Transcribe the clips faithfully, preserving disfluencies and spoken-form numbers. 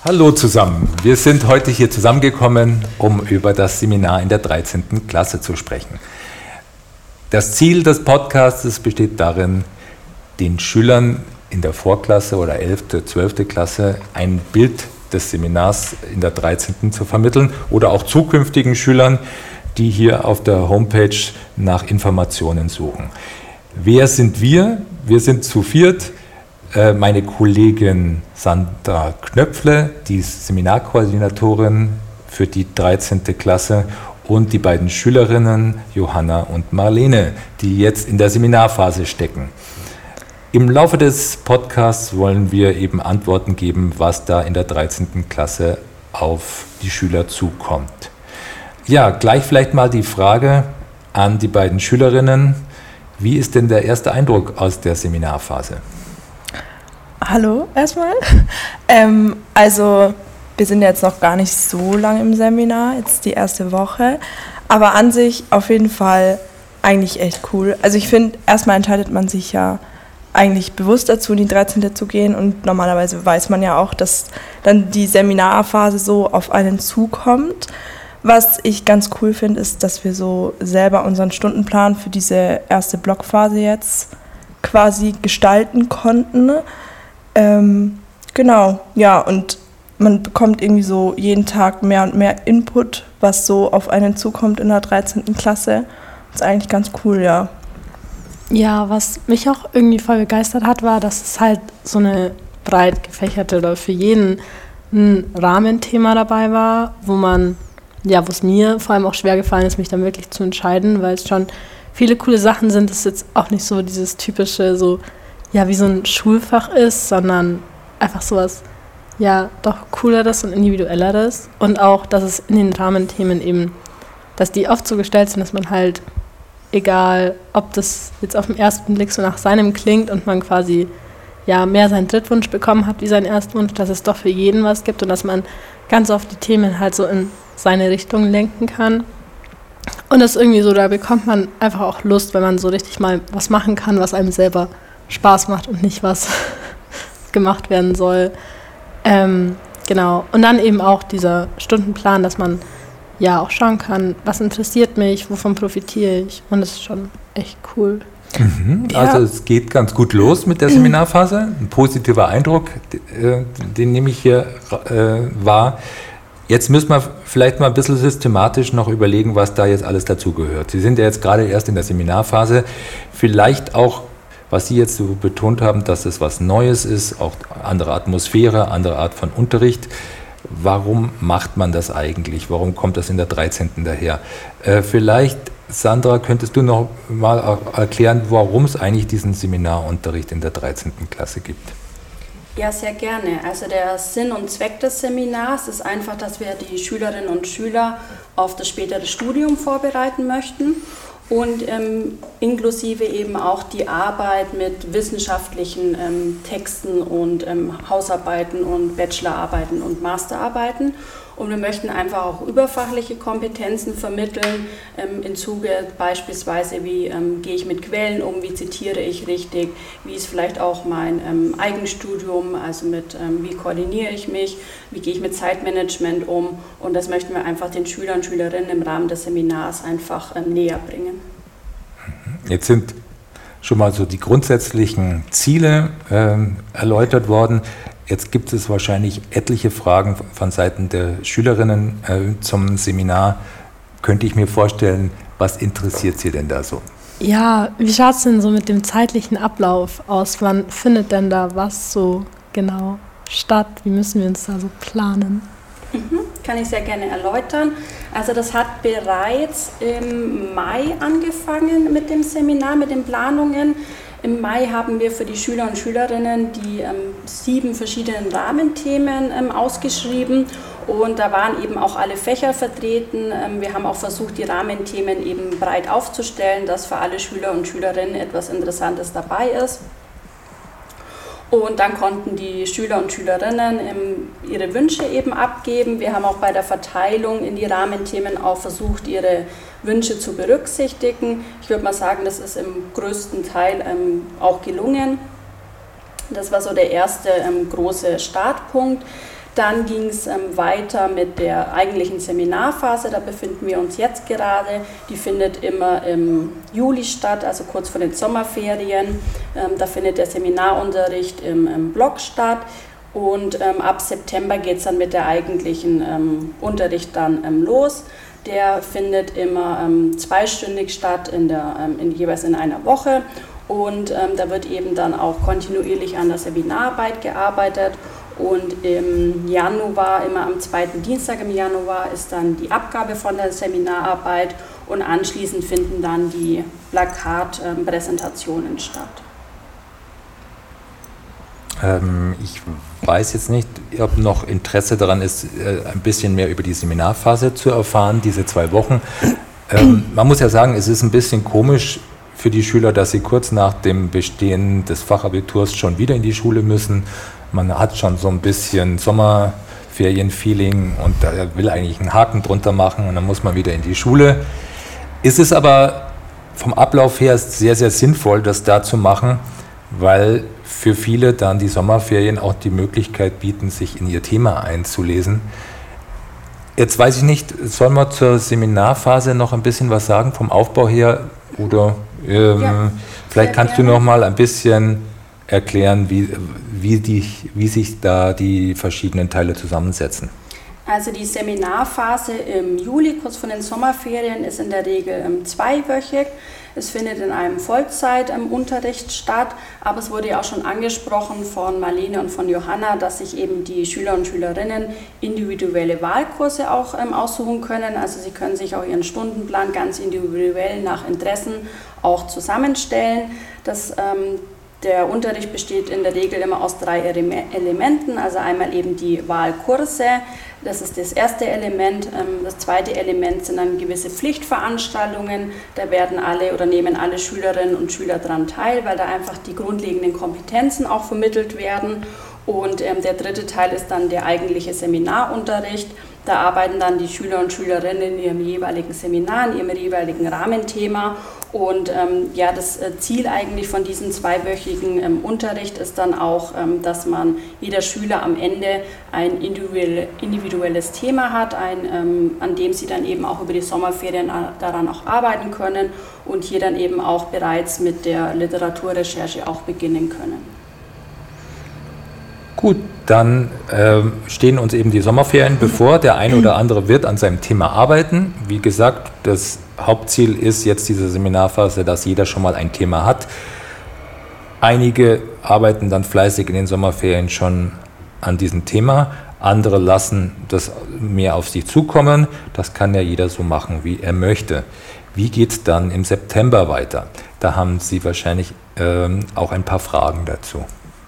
Hallo zusammen, wir sind heute hier zusammengekommen, um über das Seminar in der dreizehnten Klasse zu sprechen. Das Ziel des Podcasts besteht darin, den Schülern in der Vorklasse oder elfte, zwölfte Klasse ein Bild des Seminars in der dreizehnten zu vermitteln oder auch zukünftigen Schülern, die hier auf der Homepage nach Informationen suchen. Wer sind wir? Wir sind zu viert. Meine Kollegin Sandra Knöpfle, die Seminarkoordinatorin für die dreizehnte Klasse, und die beiden Schülerinnen Johanna und Marlene, die jetzt in der Seminarphase stecken. Im Laufe des Podcasts wollen wir eben Antworten geben, was da in der dreizehnten Klasse auf die Schüler zukommt. Ja, gleich vielleicht mal die Frage an die beiden Schülerinnen. Wie ist denn der erste Eindruck aus der Seminarphase? Hallo erstmal. Ähm, also wir sind jetzt noch gar nicht so lange im Seminar, jetzt die erste Woche, aber an sich auf jeden Fall eigentlich echt cool. Also ich finde, erstmal entscheidet man sich ja eigentlich bewusst dazu, in die dreizehnte zu gehen, und normalerweise weiß man ja auch, dass dann die Seminarphase so auf einen zukommt. Was ich ganz cool finde, ist, dass wir so selber unseren Stundenplan für diese erste Blockphase jetzt quasi gestalten konnten. Ähm, genau, ja, und man bekommt irgendwie so jeden Tag mehr und mehr Input, was so auf einen zukommt in der dreizehnten Klasse. Das ist eigentlich ganz cool, ja. Ja, was mich auch irgendwie voll begeistert hat, war, dass es halt so eine breit gefächerte oder für jeden ein Rahmenthema dabei war, wo man, ja, wo es mir vor allem auch schwer gefallen ist, mich dann wirklich zu entscheiden, weil es schon viele coole Sachen sind. Es ist jetzt auch nicht so dieses typische, so, ja, wie so ein Schulfach ist, sondern einfach sowas, ja, doch cooleres und individuelleres. Und auch, dass es in den Rahmenthemen eben, dass die oft so gestellt sind, dass man halt, egal ob das jetzt auf den ersten Blick so nach seinem klingt und man quasi ja mehr seinen Drittwunsch bekommen hat wie seinen Erstwunsch, dass es doch für jeden was gibt und dass man ganz oft die Themen halt so in seine Richtung lenken kann. Und das ist irgendwie so, da bekommt man einfach auch Lust, wenn man so richtig mal was machen kann, was einem selber Spaß macht und nicht was gemacht werden soll. Ähm, genau. Und dann eben auch dieser Stundenplan, dass man ja auch schauen kann, was interessiert mich, wovon profitiere ich. Und das ist schon echt cool. Mhm. Also ja. Es geht ganz gut los mit der Seminarphase. Ein positiver Eindruck, den, den nehme ich hier äh, wahr. Jetzt müssen wir vielleicht mal ein bisschen systematisch noch überlegen, was da jetzt alles dazugehört. Sie sind ja jetzt gerade erst in der Seminarphase. Vielleicht auch, was Sie jetzt so betont haben, dass es was Neues ist, auch andere Atmosphäre, andere Art von Unterricht. Warum macht man das eigentlich? Warum kommt das in der dreizehnten daher? Äh, vielleicht, Sandra, könntest du noch mal erklären, warum es eigentlich diesen Seminarunterricht in der dreizehnten Klasse gibt? Ja, sehr gerne. Also der Sinn und Zweck des Seminars ist einfach, dass wir die Schülerinnen und Schüler auf das spätere Studium vorbereiten möchten. Und ähm, inklusive eben auch die Arbeit mit wissenschaftlichen ähm, Texten und ähm, Hausarbeiten und Bachelorarbeiten und Masterarbeiten. Und wir möchten einfach auch überfachliche Kompetenzen vermitteln, ähm, im Zuge beispielsweise, wie ähm, gehe ich mit Quellen um, wie zitiere ich richtig, wie ist vielleicht auch mein ähm, Eigenstudium, also mit ähm, wie koordiniere ich mich, wie gehe ich mit Zeitmanagement um. Und das möchten wir einfach den Schülern und Schülerinnen im Rahmen des Seminars einfach ähm, näher bringen. Jetzt sind schon mal so die grundsätzlichen Ziele äh, erläutert worden. Jetzt gibt es wahrscheinlich etliche Fragen von Seiten der Schülerinnen äh, zum Seminar. Könnte ich mir vorstellen, was interessiert Sie denn da so? Ja, wie schaut es denn so mit dem zeitlichen Ablauf aus? Wann findet denn da was so genau statt? Wie müssen wir uns da so planen? Mhm, kann ich sehr gerne erläutern. Also das hat bereits im Mai angefangen mit dem Seminar, mit den Planungen. Im Mai haben wir für die Schüler und Schülerinnen die ähm, sieben verschiedenen Rahmenthemen ähm, ausgeschrieben, und da waren eben auch alle Fächer vertreten. Ähm, wir haben auch versucht, die Rahmenthemen eben breit aufzustellen, dass für alle Schüler und Schülerinnen etwas Interessantes dabei ist. Und dann konnten die Schüler und Schülerinnen ähm, ihre Wünsche eben abgeben. Wir haben auch bei der Verteilung in die Rahmenthemen auch versucht, ihre Wünsche zu berücksichtigen. Ich würde mal sagen, das ist im größten Teil ähm, auch gelungen. Das war so der erste ähm, große Startpunkt. Dann ging es ähm, weiter mit der eigentlichen Seminarphase, da befinden wir uns jetzt gerade. Die findet immer im Juli statt, also kurz vor den Sommerferien. Ähm, da findet der Seminarunterricht im, im Block statt und ähm, ab September geht es dann mit der eigentlichen ähm, Unterricht dann ähm, los. Der findet immer ähm, zweistündig statt, in der, ähm, in, jeweils in einer Woche. Und ähm, da wird eben dann auch kontinuierlich an der Seminararbeit gearbeitet. Und im Januar, immer am zweiten Dienstag im Januar, ist dann die Abgabe von der Seminararbeit und anschließend finden dann die Plakatpräsentationen statt. Ähm, ich weiß jetzt nicht, ob noch Interesse daran ist, äh, ein bisschen mehr über die Seminarphase zu erfahren, diese zwei Wochen. Ähm, man muss ja sagen, es ist ein bisschen komisch für die Schüler, dass sie kurz nach dem Bestehen des Fachabiturs schon wieder in die Schule müssen. Man hat schon so ein bisschen Sommerferien-Feeling und da will eigentlich einen Haken drunter machen und dann muss man wieder in die Schule. Es ist aber vom Ablauf her sehr, sehr sinnvoll, das da zu machen, weil für viele dann die Sommerferien auch die Möglichkeit bieten, sich in ihr Thema einzulesen. Jetzt weiß ich nicht, sollen wir zur Seminarphase noch ein bisschen was sagen vom Aufbau her? Oder ähm, ja, vielleicht kannst gerne. Du noch mal ein bisschen erklären, wie, wie, die, wie sich da die verschiedenen Teile zusammensetzen. Also die Seminarphase im Juli, kurz vor den Sommerferien, ist in der Regel ähm, zweiwöchig. Es findet in einem Vollzeitunterricht statt, aber es wurde ja auch schon angesprochen von Marlene und von Johanna, dass sich eben die Schüler und Schülerinnen individuelle Wahlkurse auch ähm, aussuchen können. Also sie können sich auch ihren Stundenplan ganz individuell nach Interessen auch zusammenstellen. Das ähm, Der Unterricht besteht in der Regel immer aus drei Elementen, also einmal eben die Wahlkurse, das ist das erste Element. Das zweite Element sind dann gewisse Pflichtveranstaltungen, da werden alle oder nehmen alle Schülerinnen und Schüler daran teil, weil da einfach die grundlegenden Kompetenzen auch vermittelt werden. Und ähm, der dritte Teil ist dann der eigentliche Seminarunterricht. Da arbeiten dann die Schüler und Schülerinnen in ihrem jeweiligen Seminar, in ihrem jeweiligen Rahmenthema. Und ähm, ja, das Ziel eigentlich von diesem zweiwöchigen ähm, Unterricht ist dann auch, ähm, dass man jeder Schüler am Ende ein individuell, individuelles Thema hat, ein, ähm, an dem sie dann eben auch über die Sommerferien daran auch arbeiten können und hier dann eben auch bereits mit der Literaturrecherche auch beginnen können. Gut, dann äh, stehen uns eben die Sommerferien bevor. Der eine oder andere wird an seinem Thema arbeiten. Wie gesagt, das Hauptziel ist jetzt diese Seminarphase, dass jeder schon mal ein Thema hat. Einige arbeiten dann fleißig in den Sommerferien schon an diesem Thema. Andere lassen das mehr auf sich zukommen. Das kann ja jeder so machen, wie er möchte. Wie geht es dann im September weiter? Da haben Sie wahrscheinlich ähm, auch ein paar Fragen dazu.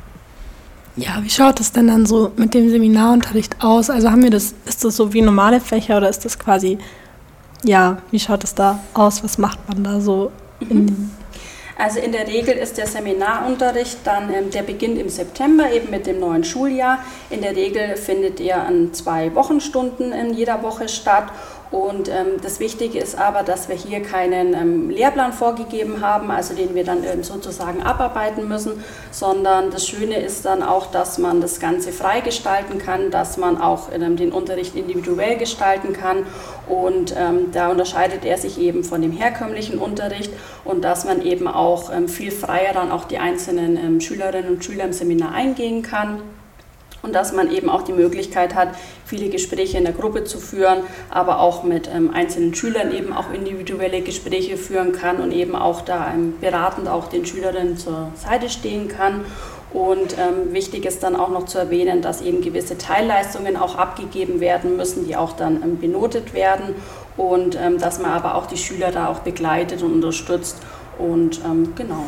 Ja, wie schaut es denn dann so mit dem Seminarunterricht aus? Also haben wir das, ist das so wie normale Fächer oder ist das quasi, ja, wie schaut es da aus? Was macht man da so? In Also in der Regel ist der Seminarunterricht dann, ähm, der beginnt im September eben mit dem neuen Schuljahr. In der Regel findet er an zwei Wochenstunden in jeder Woche statt. Und ähm, das Wichtige ist aber, dass wir hier keinen ähm, Lehrplan vorgegeben haben, also den wir dann ähm, sozusagen abarbeiten müssen, sondern das Schöne ist dann auch, dass man das Ganze frei gestalten kann, dass man auch ähm, den Unterricht individuell gestalten kann und ähm, da unterscheidet er sich eben von dem herkömmlichen Unterricht und dass man eben auch ähm, viel freier dann auch die einzelnen ähm, Schülerinnen und Schüler im Seminar eingehen kann. Und dass man eben auch die Möglichkeit hat, viele Gespräche in der Gruppe zu führen, aber auch mit ähm, einzelnen Schülern eben auch individuelle Gespräche führen kann und eben auch da ähm, beratend auch den Schülerinnen zur Seite stehen kann. Und ähm, wichtig ist dann auch noch zu erwähnen, dass eben gewisse Teilleistungen auch abgegeben werden müssen, die auch dann ähm, benotet werden und ähm, dass man aber auch die Schüler da auch begleitet und unterstützt und ähm, genau.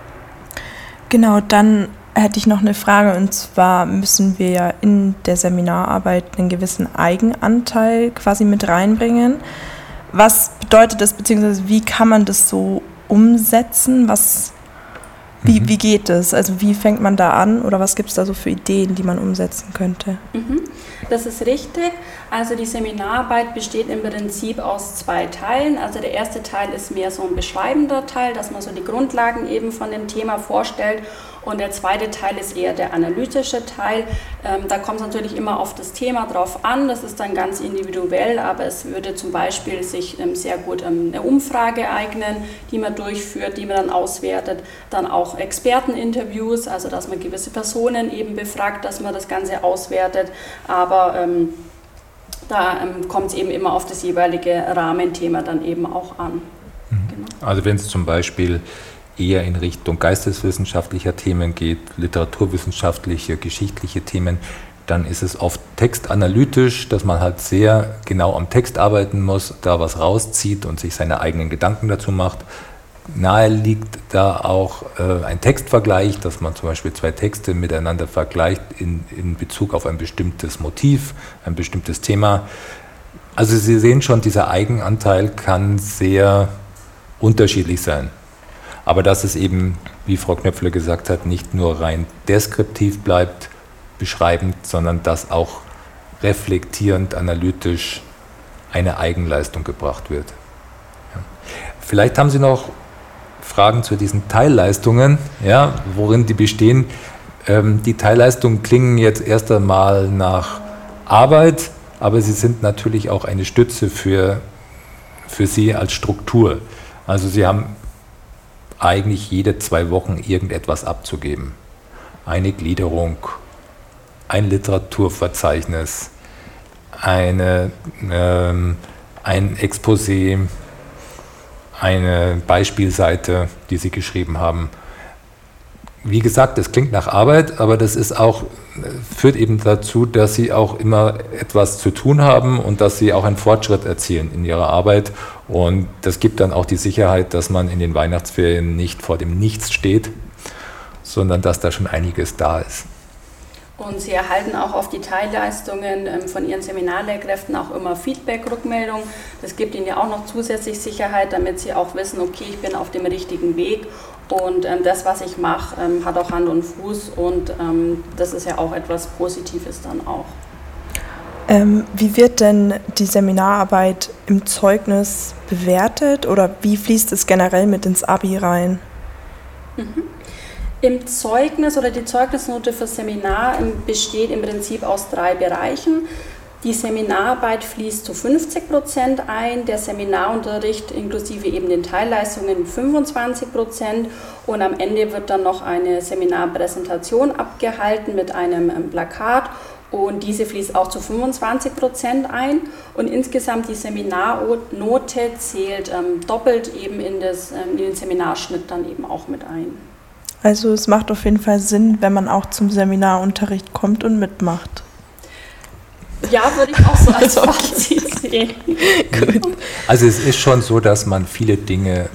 Genau, dann hätte ich noch eine Frage, und zwar müssen wir ja in der Seminararbeit einen gewissen Eigenanteil quasi mit reinbringen. Was bedeutet das, beziehungsweise wie kann man das so umsetzen? Was, wie, mhm. wie geht das? Also wie fängt man da an oder was gibt es da so für Ideen, die man umsetzen könnte? Mhm. Das ist richtig. Also die Seminararbeit besteht im Prinzip aus zwei Teilen. Also der erste Teil ist mehr so ein beschreibender Teil, dass man so die Grundlagen eben von dem Thema vorstellt. Und der zweite Teil ist eher der analytische Teil. Ähm, da kommt es natürlich immer auf das Thema drauf an, das ist dann ganz individuell, aber es würde zum Beispiel sich ähm, sehr gut ähm, eine Umfrage eignen, die man durchführt, die man dann auswertet, dann auch Experteninterviews, also dass man gewisse Personen eben befragt, dass man das Ganze auswertet, aber ähm, da ähm, kommt es eben immer auf das jeweilige Rahmenthema dann eben auch an. Mhm. Genau. Also wenn es zum Beispiel eher in Richtung geisteswissenschaftlicher Themen geht, literaturwissenschaftliche, geschichtliche Themen, dann ist es oft textanalytisch, dass man halt sehr genau am Text arbeiten muss, da was rauszieht und sich seine eigenen Gedanken dazu macht. Nahe liegt da auch äh, ein Textvergleich, dass man zum Beispiel zwei Texte miteinander vergleicht in, in Bezug auf ein bestimmtes Motiv, ein bestimmtes Thema. Also Sie sehen schon, dieser Eigenanteil kann sehr unterschiedlich sein. Aber dass es eben, wie Frau Knöpfler gesagt hat, nicht nur rein deskriptiv bleibt, beschreibend, sondern dass auch reflektierend, analytisch eine Eigenleistung gebracht wird. Ja. Vielleicht haben Sie noch Fragen zu diesen Teilleistungen, ja, worin die bestehen. Ähm, die Teilleistungen klingen jetzt erst einmal nach Arbeit, aber sie sind natürlich auch eine Stütze für, für Sie als Struktur. Also Sie haben eigentlich jede zwei Wochen irgendetwas abzugeben. Eine Gliederung, ein Literaturverzeichnis, eine, ähm, ein Exposé, eine Beispielseite, die Sie geschrieben haben. Wie gesagt, das klingt nach Arbeit, aber das ist auch, führt eben dazu, dass Sie auch immer etwas zu tun haben und dass Sie auch einen Fortschritt erzielen in Ihrer Arbeit. Und das gibt dann auch die Sicherheit, dass man in den Weihnachtsferien nicht vor dem Nichts steht, sondern dass da schon einiges da ist. Und Sie erhalten auch auf die Teilleistungen ähm, von Ihren Seminarlehrkräften auch immer Feedback, Rückmeldung. Das gibt Ihnen ja auch noch zusätzlich Sicherheit, damit Sie auch wissen, okay, ich bin auf dem richtigen Weg und ähm, das, was ich mache, ähm, hat auch Hand und Fuß und ähm, das ist ja auch etwas Positives dann auch. Ähm, wie wird denn die Seminararbeit im Zeugnis bewertet oder wie fließt es generell mit ins Abi rein? Mhm. Im Zeugnis oder die Zeugnisnote für Seminar besteht im Prinzip aus drei Bereichen. Die Seminararbeit fließt zu fünfzig Prozent ein, der Seminarunterricht inklusive eben den Teilleistungen fünfundzwanzig Prozent und am Ende wird dann noch eine Seminarpräsentation abgehalten mit einem Plakat und diese fließt auch zu fünfundzwanzig Prozent ein und insgesamt die Seminarnote zählt ähm, doppelt eben in, das, ähm, in den Seminarschnitt dann eben auch mit ein. Also es macht auf jeden Fall Sinn, wenn man auch zum Seminarunterricht kommt und mitmacht. Ja, würde ich auch so als Fazit sehen. Gut. Also es ist schon so, dass man viele Dinge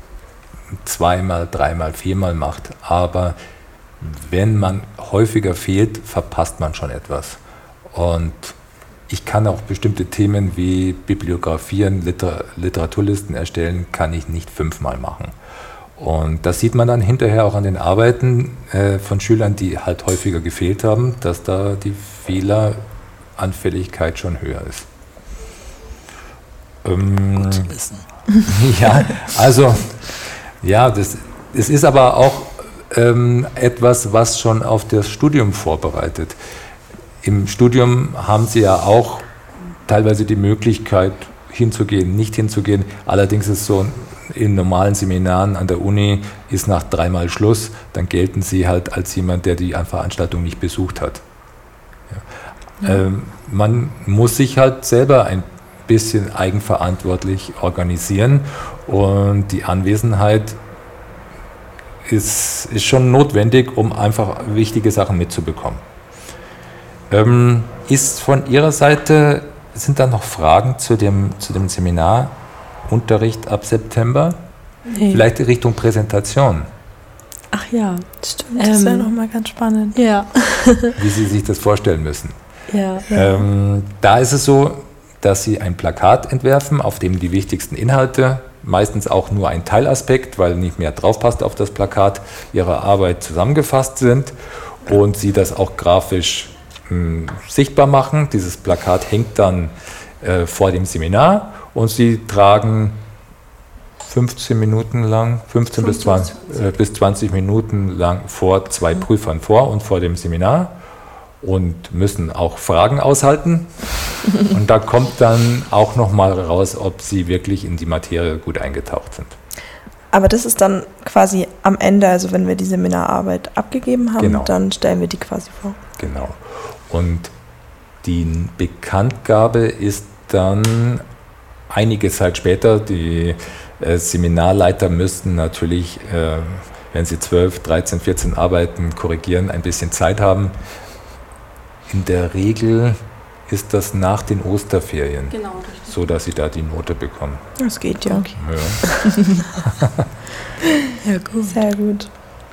zweimal, dreimal, viermal macht, aber wenn man häufiger fehlt, verpasst man schon etwas. Und ich kann auch bestimmte Themen wie Bibliografieren, Liter- Literaturlisten erstellen, kann ich nicht fünfmal machen. Und das sieht man dann hinterher auch an den Arbeiten äh, von Schülern, die halt häufiger gefehlt haben, dass da die Fehleranfälligkeit schon höher ist. Ähm, Gut zu wissen. Ja, also, ja, das, das ist aber auch ähm, etwas, was schon auf das Studium vorbereitet. Im Studium haben Sie ja auch teilweise die Möglichkeit, hinzugehen, nicht hinzugehen. Allerdings ist es so, in normalen Seminaren an der Uni ist nach dreimal Schluss, dann gelten Sie halt als jemand, der die Veranstaltung nicht besucht hat. Ja. Ja. Ähm, man muss sich halt selber ein bisschen eigenverantwortlich organisieren und die Anwesenheit ist, ist schon notwendig, um einfach wichtige Sachen mitzubekommen. Ähm, ist von Ihrer Seite, sind da noch Fragen zu dem, zu dem Seminarunterricht ab September? Nee. Vielleicht in Richtung Präsentation. Ach ja. Stimmt, das Ähm, wäre nochmal ganz spannend. Ja. Wie Sie sich das vorstellen müssen. Ja. Ähm, da ist es so, dass Sie ein Plakat entwerfen, auf dem die wichtigsten Inhalte, meistens auch nur ein Teilaspekt, weil nicht mehr draufpasst auf das Plakat, Ihrer Arbeit zusammengefasst sind und Sie das auch grafisch mh, sichtbar machen. Dieses Plakat hängt dann äh, vor dem Seminar und Sie tragen fünfzehn Minuten lang, fünfzehn bis zwanzig, äh, bis zwanzig Minuten lang vor zwei mhm. Prüfern vor und vor dem Seminar und müssen auch Fragen aushalten. Und da kommt dann auch nochmal raus, ob sie wirklich in die Materie gut eingetaucht sind. Aber das ist dann quasi am Ende, also wenn wir die Seminararbeit abgegeben haben, genau. dann stellen wir die quasi vor. Genau. Und die Bekanntgabe ist dann einige Zeit später. Die äh, Seminarleiter müssten natürlich, äh, wenn sie zwölf, dreizehn, vierzehn Arbeiten korrigieren, ein bisschen Zeit haben. In der Regel ist das nach den Osterferien, genau, richtig. So dass sie da die Note bekommen. Das geht ja. Okay. Ja. Ja, gut. Sehr gut.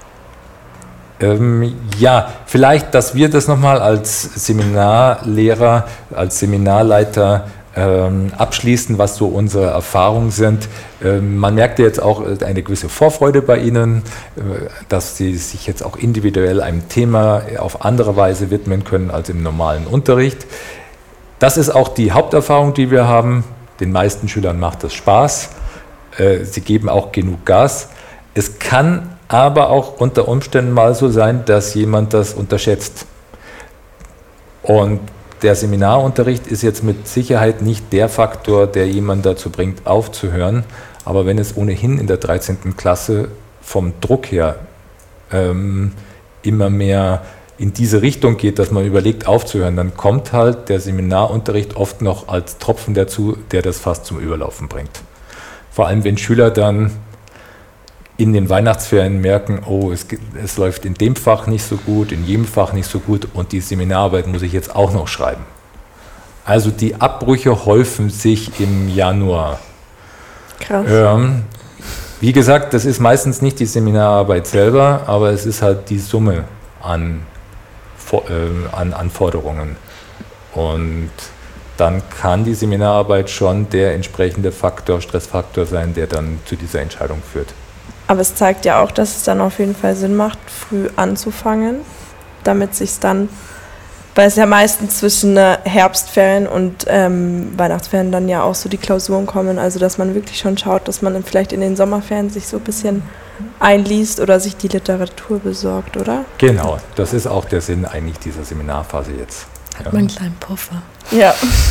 Ähm, ja, vielleicht, dass wir das nochmal als Seminarlehrer, als Seminarleiter ähm, abschließen, was so unsere Erfahrungen sind. Ähm, man merkt jetzt auch eine gewisse Vorfreude bei Ihnen, äh, dass Sie sich jetzt auch individuell einem Thema auf andere Weise widmen können als im normalen Unterricht. Das ist auch die Haupterfahrung, die wir haben. Den meisten Schülern macht das Spaß. Äh, sie geben auch genug Gas. Es kann aber auch unter Umständen mal so sein, dass jemand das unterschätzt. Und der Seminarunterricht ist jetzt mit Sicherheit nicht der Faktor, der jemanden dazu bringt, aufzuhören. Aber wenn es ohnehin in der dreizehnten Klasse vom Druck her ähm, immer mehr in diese Richtung geht, dass man überlegt aufzuhören, dann kommt halt der Seminarunterricht oft noch als Tropfen dazu, der das fast zum Überlaufen bringt. Vor allem, wenn Schüler dann in den Weihnachtsferien merken, oh, es, es läuft in dem Fach nicht so gut, in jedem Fach nicht so gut und die Seminararbeit muss ich jetzt auch noch schreiben. Also die Abbrüche häufen sich im Januar. Krass. Ähm, wie gesagt, das ist meistens nicht die Seminararbeit selber, aber es ist halt die Summe an, äh, an Anforderungen. Und dann kann die Seminararbeit schon der entsprechende Faktor, Stressfaktor sein, der dann zu dieser Entscheidung führt. Aber es zeigt ja auch, dass es dann auf jeden Fall Sinn macht, früh anzufangen, damit sich dann, weil es ja meistens zwischen Herbstferien und ähm, Weihnachtsferien dann ja auch so die Klausuren kommen, also dass man wirklich schon schaut, dass man dann vielleicht in den Sommerferien sich so ein bisschen einliest oder sich die Literatur besorgt, oder? Genau, das ist auch der Sinn eigentlich dieser Seminarphase jetzt. Hat ja. man einen kleinen Puffer. Ja.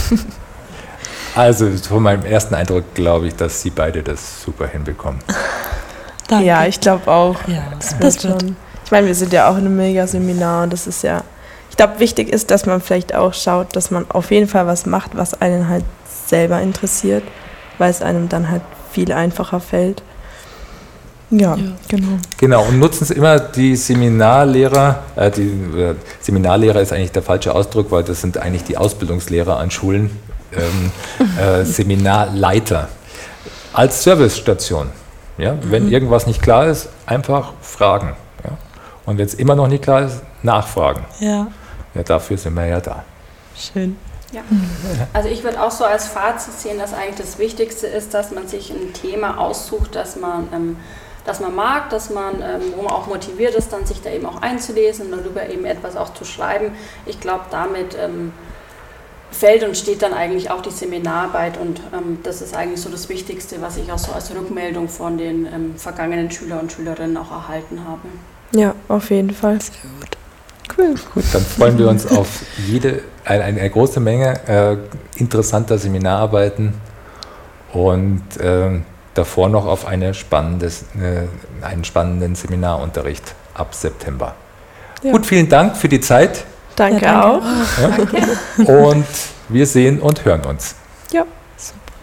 Also von meinem ersten Eindruck glaube ich, dass Sie beide das super hinbekommen. Danke. Ja, ich glaube auch. Ja, das, das wird schon. Ich meine, wir sind ja auch in einem Mega-Seminar und das ist ja, ich glaube, wichtig ist, dass man vielleicht auch schaut, dass man auf jeden Fall was macht, was einen halt selber interessiert, weil es einem dann halt viel einfacher fällt. Ja, ja. genau. Genau, und nutzen es immer die Seminarlehrer, äh, die äh, Seminarlehrer ist eigentlich der falsche Ausdruck, weil das sind eigentlich die Ausbildungslehrer an Schulen, ähm, äh, Seminarleiter als Servicestation. Ja, wenn mhm. irgendwas nicht klar ist, einfach fragen. Ja. Und wenn es immer noch nicht klar ist, nachfragen. Ja. Ja, dafür sind wir ja da. Schön. Ja. Also ich würde auch so als Fazit sehen, dass eigentlich das Wichtigste ist, dass man sich ein Thema aussucht, das man, ähm, das man mag, dass man, ähm, wo man auch motiviert ist, dann sich da eben auch einzulesen und darüber eben etwas auch zu schreiben. Ich glaube, damit ähm, fällt und steht dann eigentlich auch die Seminararbeit und ähm, das ist eigentlich so das Wichtigste, was ich auch so als Rückmeldung von den ähm, vergangenen Schüler und Schülerinnen auch erhalten habe. Ja, auf jeden Fall. Sehr gut. Cool. Gut, dann freuen wir uns auf jede, eine, eine große Menge äh, interessanter Seminararbeiten und äh, davor noch auf eine spannendes, äh, einen spannenden Seminarunterricht ab September. Ja. Gut, vielen Dank für die Zeit. Danke, ja, danke auch. Ja. Danke. Und wir sehen und hören uns. Ja. Super.